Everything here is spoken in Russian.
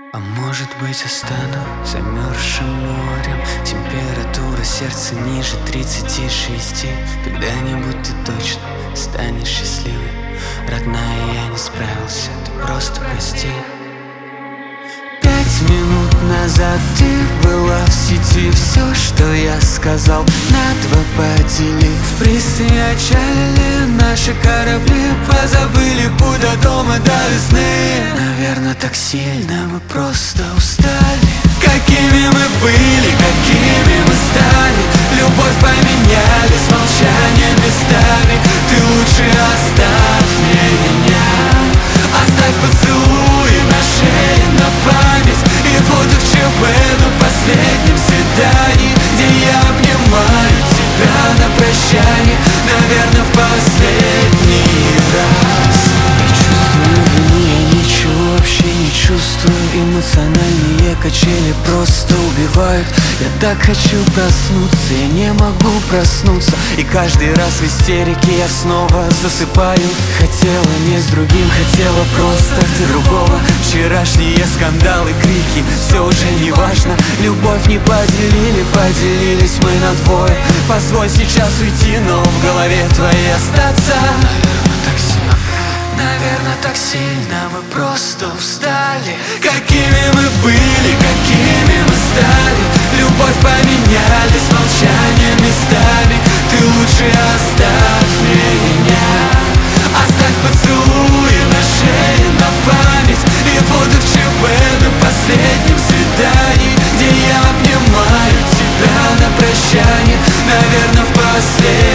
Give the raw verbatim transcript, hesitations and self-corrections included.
А может быть, остану замерзшим морем. Температура сердца ниже тридцати шести. Когда-нибудь ты точно станешь счастливой. Родная, я не справился, ты просто прости. Пять минут назад ты была в сети. Все, что я сказал, на два подели. В пристани отчалили наши корабли. Позабыли путь до дома до весны. Наверное, так сильно мы просто устали. Какими мы были, какими мы стали. Любовь поменяли с молчанием местами. Ты лучше оставь мне меня. Оставь поцелуи на шее, на память. И фото в ЧП на последнем свидании, где я обнимаю тебя на прощание. Наверное, в последний раз. Я чувствую вину, я ничего вообще не чувствую. Эмоциональные качели просто убивают. Я так хочу проснуться, я не могу проснуться. И каждый раз в истерике я снова засыпаю. Хотела не с другим, хотела просто другого. Вчерашние скандалы, крики, все уже не важно. Любовь не поделили, поделились мы на двое. Позволь сейчас уйти, но в голове твоей остаться. Наверное, так сильно, наверное, так сильно мы просто устали. Какими мы были, какими мы стали. Любовь поменяли с молчанием местами. Ты лучше оставь меня. Оставь поцелуи на шее, на память. И фото в ЧП на последнем свидании, где я обнимаю тебя на прощание. Наверное, в последний